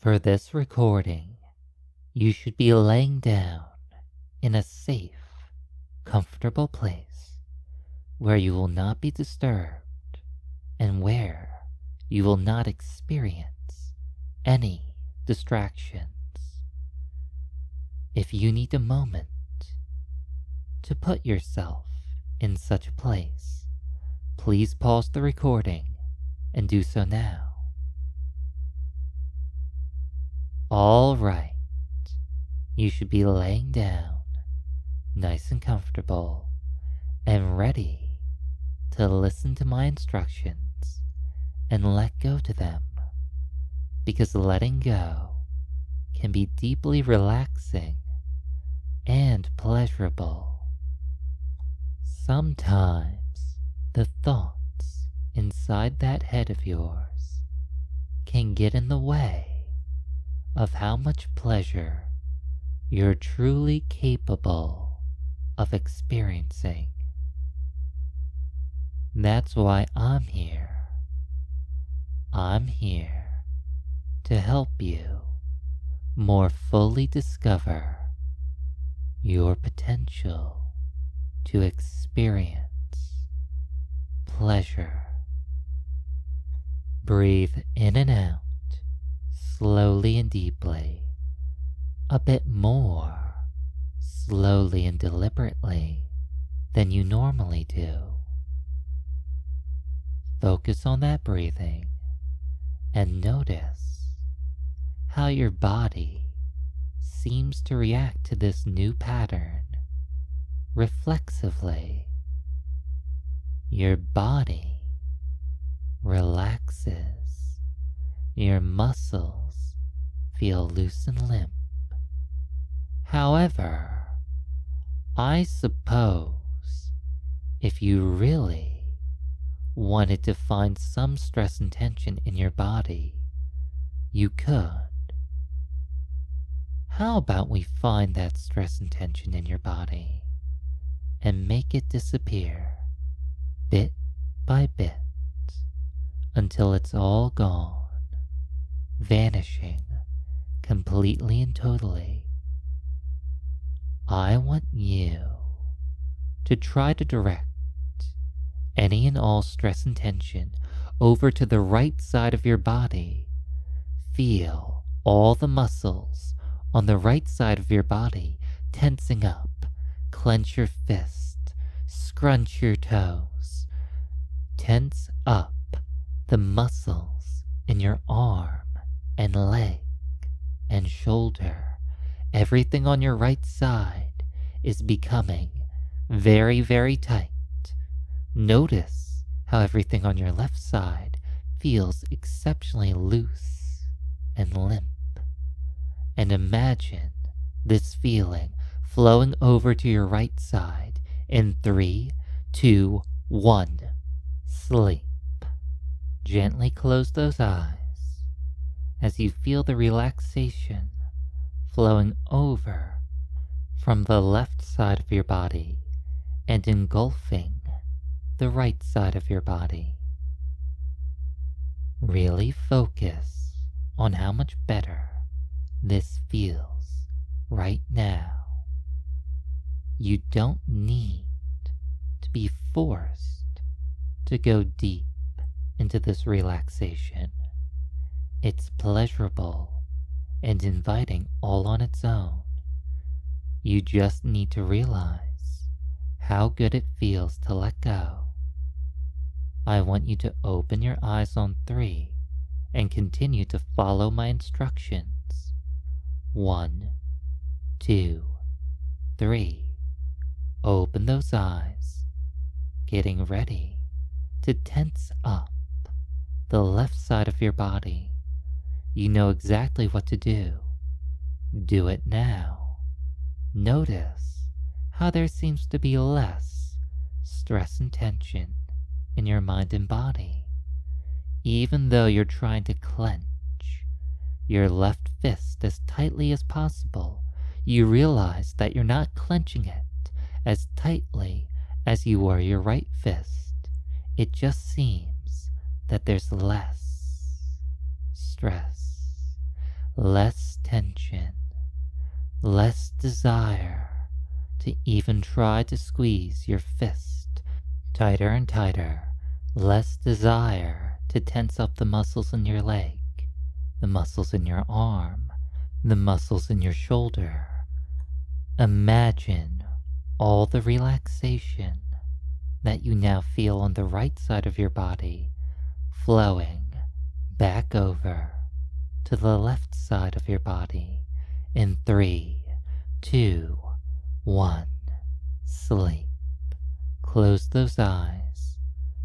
For this recording, you should be laying down in a safe, comfortable place where you will not be disturbed and where you will not experience any distractions. If you need a moment to put yourself in such a place, please pause the recording and do so now. All right, you should be laying down nice and comfortable and ready to listen to my instructions and let go to them, because letting go can be deeply relaxing and pleasurable. Sometimes the thoughts inside that head of yours can get in the way of how much pleasure you're truly capable of experiencing. That's why I'm here. I'm here to help you more fully discover your potential to experience pleasure. Breathe in and out slowly and deeply, a bit more slowly and deliberately than you normally do. Focus on that breathing and notice how your body seems to react to this new pattern reflexively. Your body relaxes, your muscles feel loose and limp. However, I suppose if you really wanted to find some stress and tension in your body, you could. How about we find that stress and tension in your body and make it disappear bit by bit until it's all gone, vanishing completely and totally. I want you to try to direct any and all stress and tension over to the right side of your body. Feel all the muscles on the right side of your body tensing up. Clench your fist, scrunch your toes, tense up the muscles in your arm and leg and shoulder. Everything on your right side is becoming very, very tight. Notice how everything on your left side feels exceptionally loose and limp. And imagine this feeling flowing over to your right side in 3, 2, 1. Sleep. Gently close those eyes as you feel the relaxation flowing over from the left side of your body and engulfing the right side of your body. Really focus on how much better this feels right now. You don't need to be forced to go deep into this relaxation. It's pleasurable and inviting all on its own. You just need to realize how good it feels to let go. I want you to open your eyes on 3 and continue to follow my instructions. 1, 2, 3. Open those eyes, getting ready to tense up the left side of your body. You know exactly what to do. Do it now. Notice how there seems to be less stress and tension in your mind and body. Even though you're trying to clench your left fist as tightly as possible, you realize that you're not clenching it as tightly as you were your right fist. It just seems that there's less stress, less tension, less desire to even try to squeeze your fist tighter and tighter, less desire to tense up the muscles in your leg, the muscles in your arm, the muscles in your shoulder. Imagine all the relaxation that you now feel on the right side of your body flowing back over to the left side of your body in 3, 2, 1. Sleep. Close those eyes.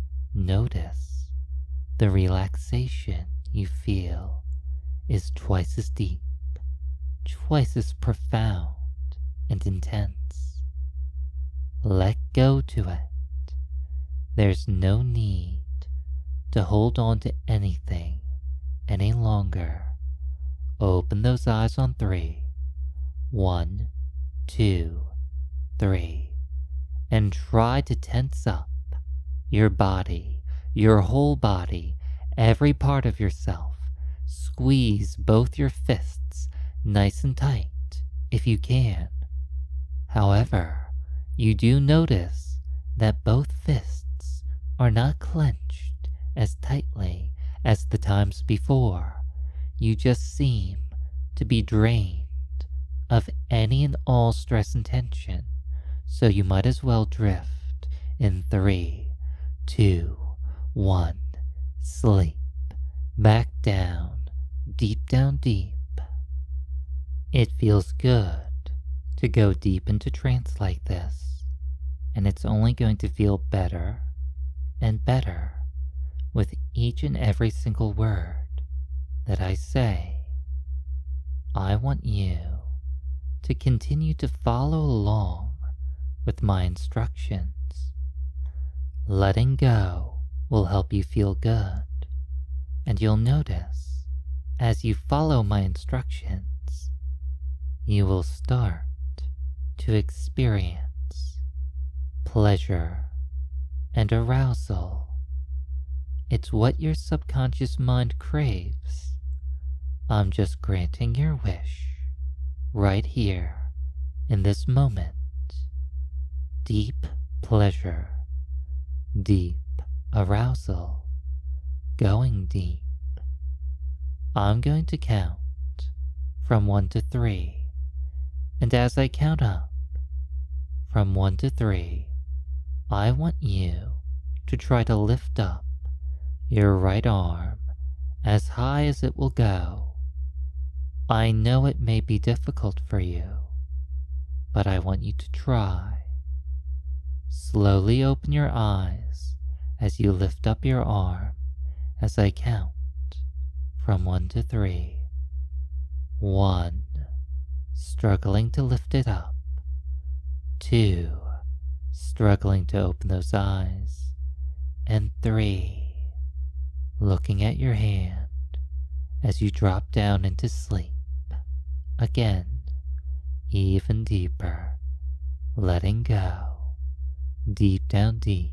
Notice the relaxation you feel is twice as deep, twice as profound and intense. Let go to it. There's no need to hold on to anything any longer. Open those eyes on 3. 1, 2, 3. And try to tense up your body, your whole body, every part of yourself. Squeeze both your fists nice and tight if you can. However, you do notice that both fists are not clenched as tightly as the times before. You just seem to be drained of any and all stress and tension, so you might as well drift in 3, 2, 1. Sleep. Back down, deep down deep. It feels good to go deep into trance like this, and it's only going to feel better and better with each and every single word that I say. I want you to continue to follow along with my instructions. Letting go will help you feel good, and you'll notice as you follow my instructions, you will start to experience pleasure and arousal. It's what your subconscious mind craves. I'm just granting your wish right here in this moment. Deep pleasure, deep arousal, going deep. I'm going to count from 1 to 3, and as I count up from 1 to 3, I want you to try to lift up your right arm as high as it will go. I know it may be difficult for you, but I want you to try. Slowly open your eyes as you lift up your arm as I count from 1 to 3. 1. Struggling to lift it up. 2. Struggling to open those eyes. And 3. Looking at your hand as you drop down into sleep. Again, even deeper, letting go, deep down deep.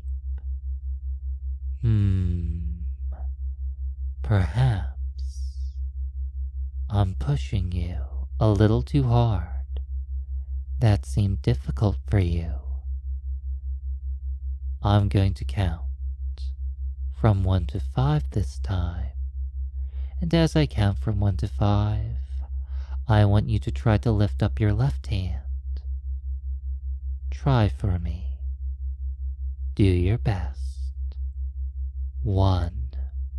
Perhaps I'm pushing you a little too hard. That seemed difficult for you. I'm going to count from 1 to 5 this time. And as I count from 1 to 5, I want you to try to lift up your left hand. Try for me. Do your best. 1.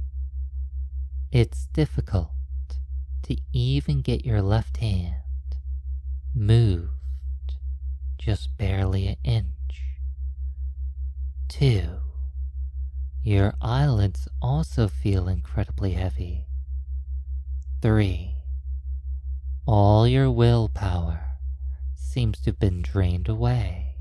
It's difficult to even get your left hand moved just barely an inch. 2. Your eyelids also feel incredibly heavy. 3. All your willpower seems to have been drained away.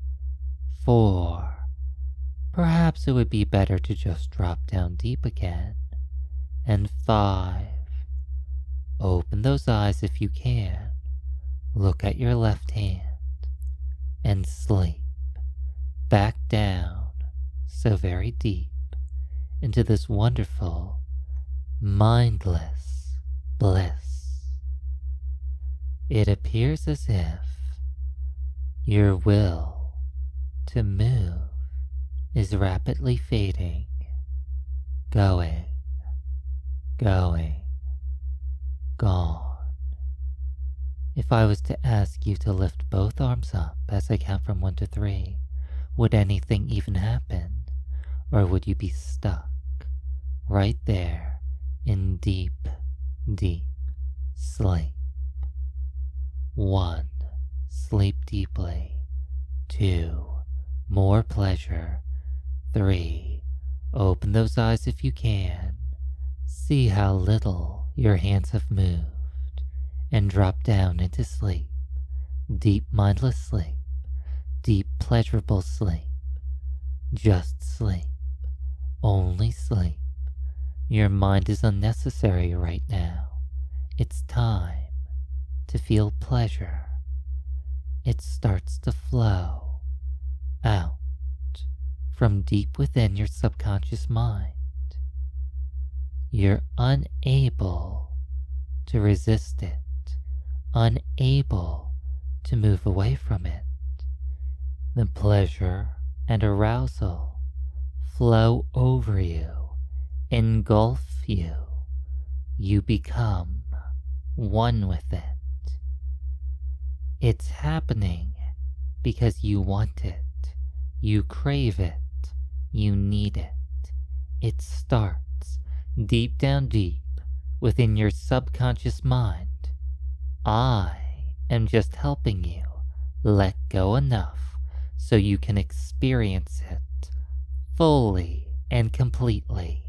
4. Perhaps it would be better to just drop down deep again. And 5. Open those eyes if you can. Look at your left hand and sleep back down so very deep into this wonderful, mindless bliss. It appears as if your will to move is rapidly fading, going, going, gone. If I was to ask you to lift both arms up as I count from 1 to 3, would anything even happen? Or would you be stuck right there in deep, deep sleep? 1. Sleep deeply. 2. More pleasure. 3. Open those eyes if you can. See how little your hands have moved and drop down into sleep. Deep mindless sleep. Deep pleasurable sleep. Just sleep. Only sleep. Your mind is unnecessary right now. It's time to feel pleasure. It starts to flow out from deep within your subconscious mind. You're unable to resist it, unable to move away from it. The pleasure and arousal flow over you, engulf you. You become one with it. It's happening because you want it, you crave it, you need it. It starts deep down deep within your subconscious mind. I am just helping you let go enough so you can experience it fully and completely.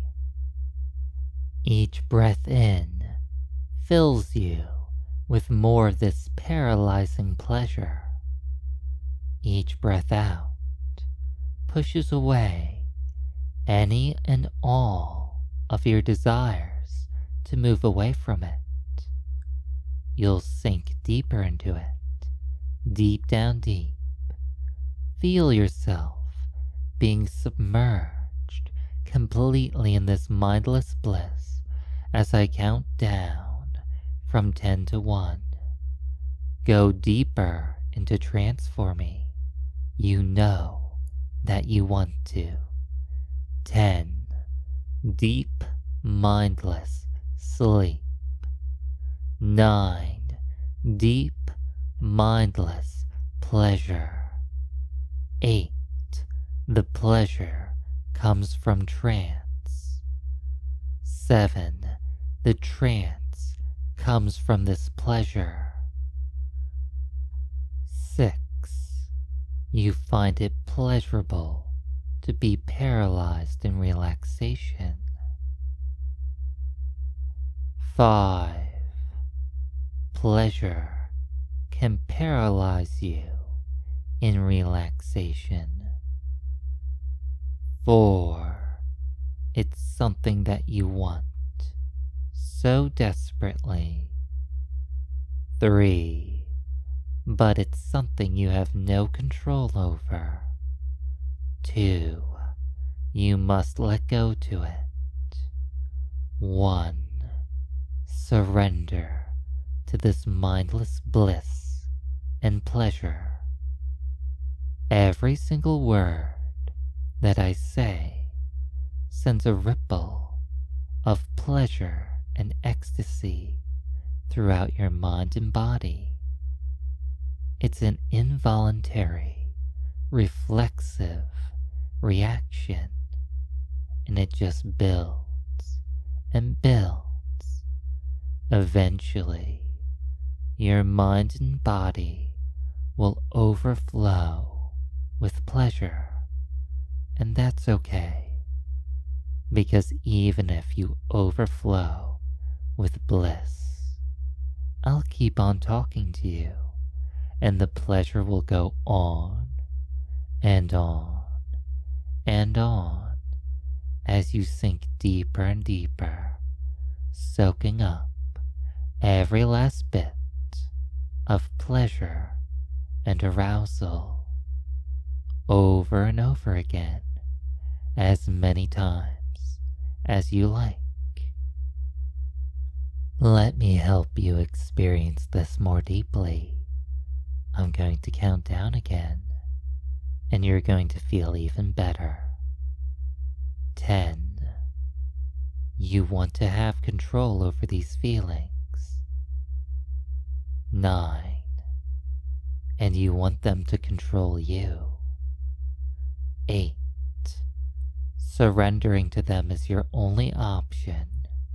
Each breath in fills you with more of this paralyzing pleasure. Each breath out pushes away any and all of your desires to move away from it. You'll sink deeper into it, deep down deep. Feel yourself being submerged completely in this mindless bliss as I count down from 10 to 1. Go deeper into trance for me. You know that you want to. 10. Deep, mindless sleep. 9. Deep, mindless pleasure. 8. The pleasure comes from trance. 7. The trance comes from this pleasure. 6. You find it pleasurable to be paralyzed in relaxation. 5. Pleasure can paralyze you in relaxation. 4. It's something that you want so desperately. 3. But it's something you have no control over. 2. You must let go to it. 1. Surrender to this mindless bliss and pleasure. Every single word that I say sends a ripple of pleasure and ecstasy throughout your mind and body. It's an involuntary, reflexive reaction, and it just builds and builds. Eventually, your mind and body will overflow with pleasure, and that's okay, because even if you overflow with bliss, I'll keep on talking to you, and the pleasure will go on and on and on as you sink deeper and deeper, soaking up every last bit of pleasure and arousal over and over again, as many times as you like. Let me help you experience this more deeply. I'm going to count down again, and you're going to feel even better. 10. You want to have control over these feelings. 9. And you want them to control you. 8. Surrendering to them is your only option.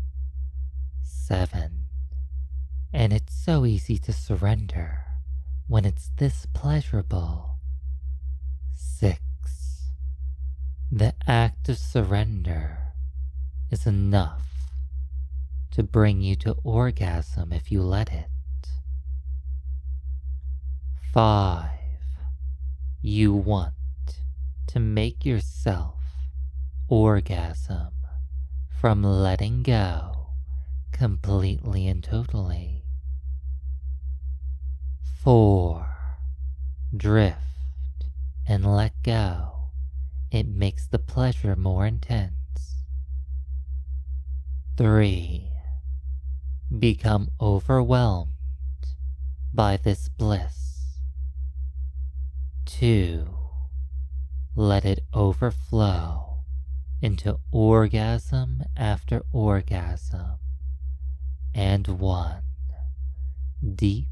7. And it's so easy to surrender when it's this pleasurable. 6. The act of surrender is enough to bring you to orgasm if you let it. 5. You want to make yourself orgasm from letting go completely and totally. 4. Drift and let go. It makes the pleasure more intense. 3. Become overwhelmed by this bliss. 2. Let it overflow into orgasm after orgasm. And 1. Deep,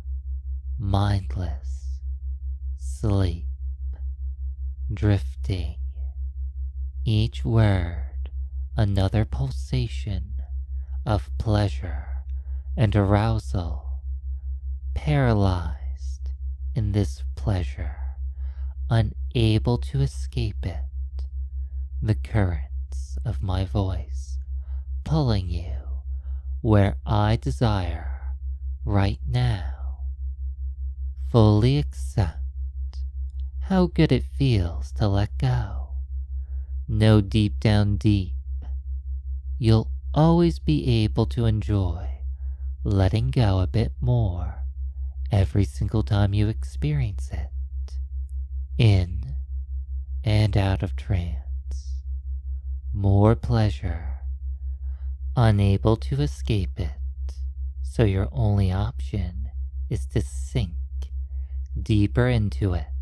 mindless sleep. Drifting, each word another pulsation of pleasure and arousal, paralyzed in this pleasure, unable to escape it, the currents of my voice pulling you where I desire right now. Fully accept how good it feels to let go. Know deep down deep, you'll always be able to enjoy letting go a bit more every single time you experience it, in and out of trance. More pleasure, unable to escape it, so your only option is to sink deeper into it.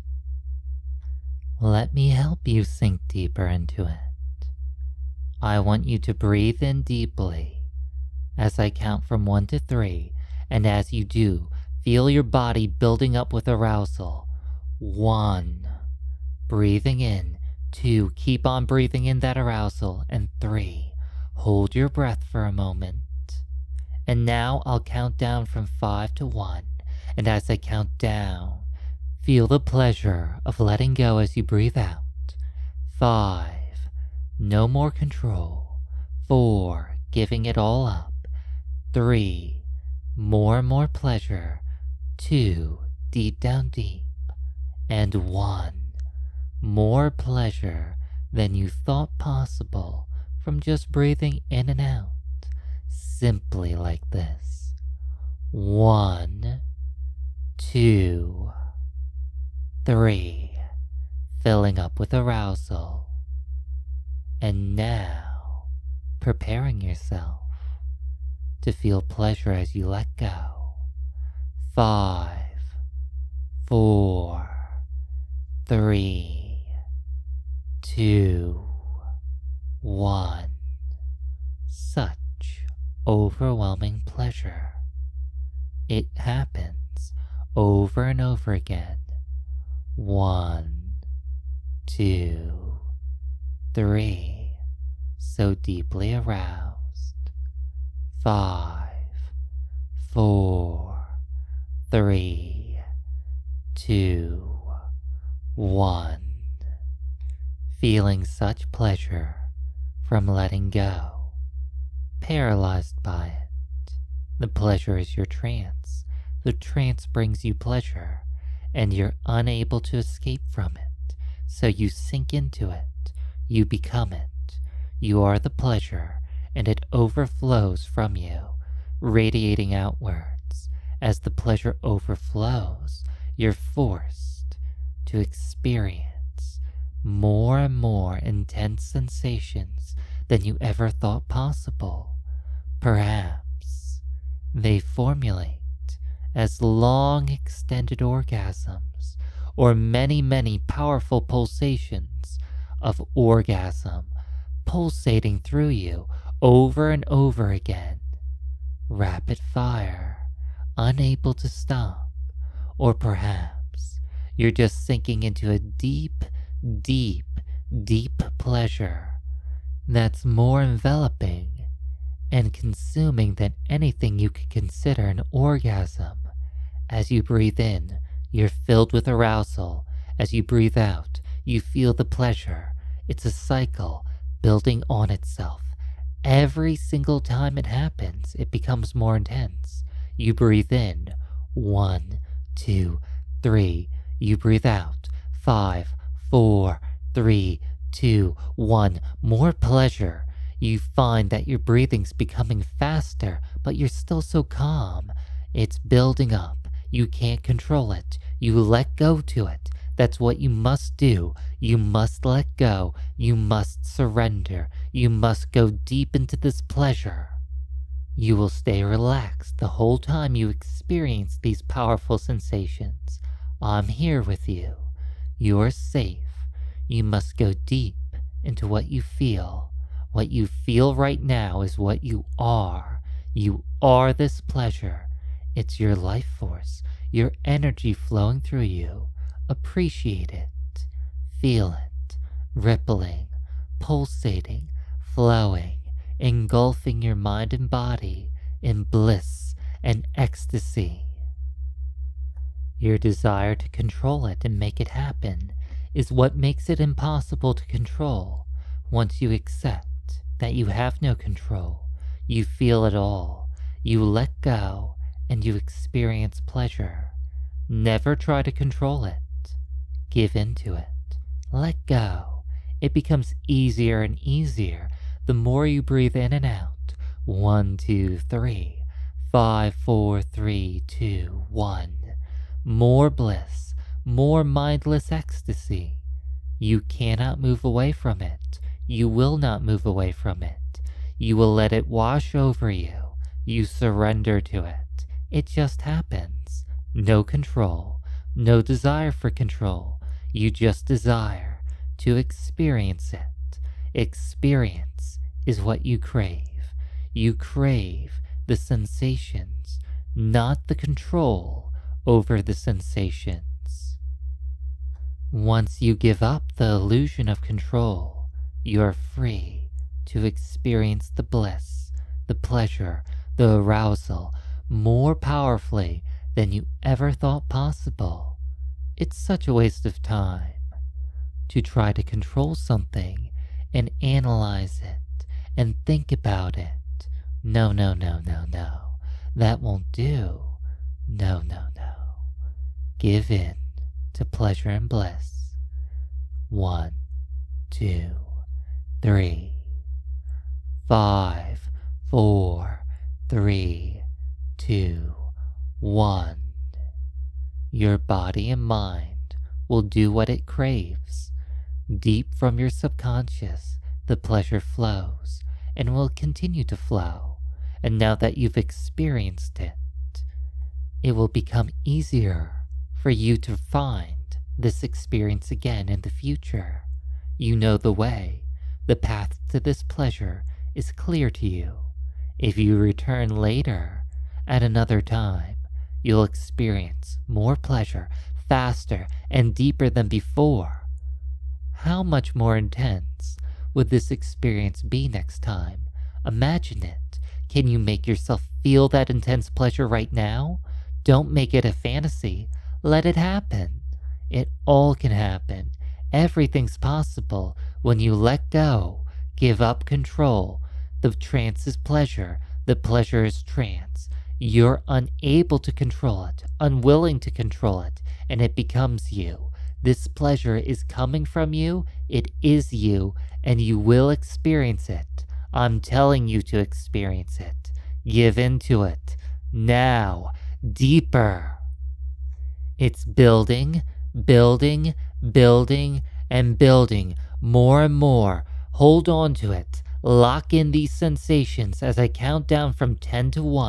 Let me help you sink deeper into it. I want you to breathe in deeply as I count from 1 to 3, and as you do, feel your body building up with arousal. 1. Breathing in. 2. Keep on breathing in that arousal. And 3. Hold your breath for a moment. And now I'll count down from 5 to 1, and as I count down, feel the pleasure of letting go as you breathe out. 5. No more control. 4. Giving it all up. 3. More and more pleasure. 2. Deep down deep. And 1. More pleasure than you thought possible from just breathing in and out. Simply like this. 1, 2, 3, filling up with arousal. And now, preparing yourself to feel pleasure as you let go. 5, 4, 3, 2, 1. Such overwhelming pleasure. It happens over and over again. 1, 2, 3, so deeply aroused. 5, 4, 3, 2, 1. Feeling such pleasure from letting go. Paralyzed by it. The pleasure is your trance. The trance brings you pleasure, and you're unable to escape from it. So you sink into it. You become it. You are the pleasure, and it overflows from you, radiating outwards. As the pleasure overflows, you're forced to experience more and more intense sensations than you ever thought possible. Perhaps they formulate as long extended orgasms or many, many powerful pulsations of orgasm pulsating through you over and over again. Rapid fire, unable to stop, or perhaps you're just sinking into a deep, deep, deep pleasure that's more enveloping and consuming than anything you could consider an orgasm. As you breathe in, you're filled with arousal. As you breathe out, you feel the pleasure. It's a cycle building on itself. Every single time it happens, it becomes more intense. You breathe in, 1, 2, 3. You breathe out, 5, 4, 3, 2, 1. More pleasure. You find that your breathing's becoming faster, but you're still so calm. It's building up. You can't control it. You let go to it. That's what you must do. You must let go. You must surrender. You must go deep into this pleasure. You will stay relaxed the whole time you experience these powerful sensations. I'm here with you. You're safe. You must go deep into what you feel. What you feel right now is what you are. You are this pleasure. It's your life force, your energy flowing through you. Appreciate it. Feel it. Rippling, pulsating, flowing, engulfing your mind and body in bliss and ecstasy. Your desire to control it and make it happen is what makes it impossible to control. Once you accept that you have no control, you feel it all, you let go, and you experience pleasure. Never try to control it. Give in to it. Let go. It becomes easier and easier the more you breathe in and out. 1, 2, 3, 5, 4, 3, 2, 1. More bliss, more mindless ecstasy. You cannot move away from it. You will not move away from it. You will let it wash over you. You surrender to it. It just happens. No control, no desire for control. You just desire to experience it. Experience is what you crave. You crave the sensations, not the control over the sensations. Once you give up the illusion of control, you are free to experience the bliss, the pleasure, the arousal more powerfully than you ever thought possible. It's such a waste of time to try to control something and analyze it and think about it. No, no, no, no, no. That won't do. No, no, no. Give in to pleasure and bliss. 1, 2, 3, 5, 4, 3, 2, 1. Your body and mind will do what it craves. Deep from your subconscious, the pleasure flows and will continue to flow. And now that you've experienced it, it will become easier for you to find this experience again in the future. You know the way. The path to this pleasure is clear to you. If you return later, at another time, you'll experience more pleasure, faster and deeper than before. How much more intense would this experience be next time? Imagine it. Can you make yourself feel that intense pleasure right now? Don't make it a fantasy. Let it happen. It all can happen. Everything's possible when you let go, give up control. The trance is pleasure. The pleasure is trance. You're unable to control it, unwilling to control it, and it becomes you. This pleasure is coming from you, it is you, and you will experience it. I'm telling you to experience it. Give into it. Now. Deeper. It's building, building, building, and building more and more. Hold on to it. Lock in these sensations as I count down from 10 to 1.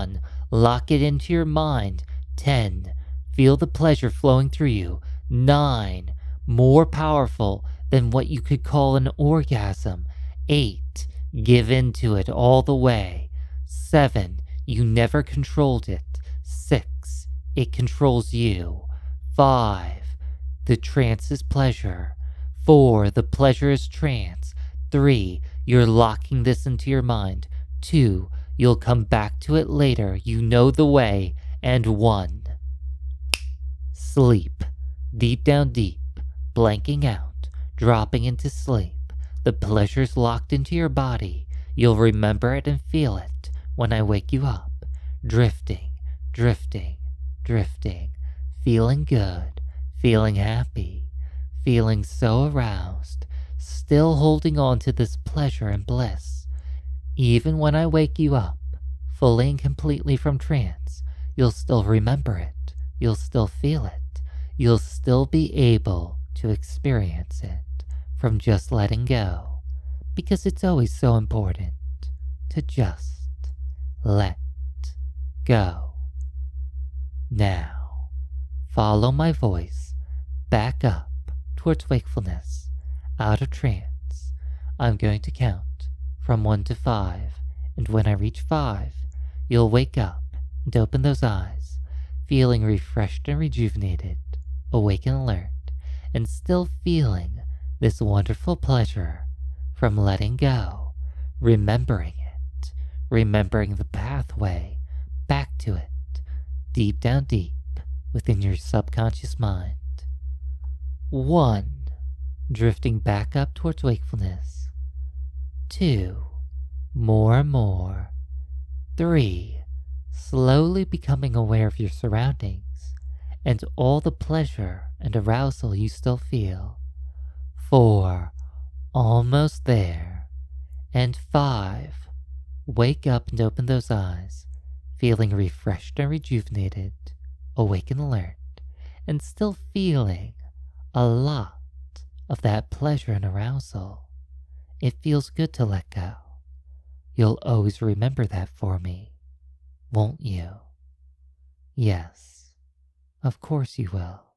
Lock it into your mind. 10. Feel the pleasure flowing through you. 9. More powerful than what you could call an orgasm. 8. Give into it all the way. 7. You never controlled it. 6. It controls you. 5. The trance is pleasure. 4. The pleasure is trance. 3. You're locking this into your mind. 2. You'll come back to it later. You know the way. And 1. Sleep. Deep down deep. Blanking out. Dropping into sleep. The pleasure's locked into your body. You'll remember it and feel it when I wake you up. Drifting, drifting, drifting. Feeling good. Feeling happy. Feeling so aroused. Still holding on to this pleasure and bliss. Even when I wake you up, fully and completely from trance, you'll still remember it. You'll still feel it. You'll still be able to experience it from just letting go. Because it's always so important to just let go. Now, follow my voice back up towards wakefulness, out of trance. I'm going to count from 1 to 5, and when I reach 5, you'll wake up and open those eyes, feeling refreshed and rejuvenated, awake and alert, and still feeling this wonderful pleasure from letting go, remembering it, remembering the pathway back to it, deep down deep within your subconscious mind. 1. Drifting back up towards wakefulness. 2. More and more. 3. Slowly becoming aware of your surroundings and all the pleasure and arousal you still feel. 4. Almost there. And 5. Wake up and open those eyes, feeling refreshed and rejuvenated, awake and alert, and still feeling a lot of that pleasure and arousal. It feels good to let go. You'll always remember that for me, won't you? Yes, of course you will.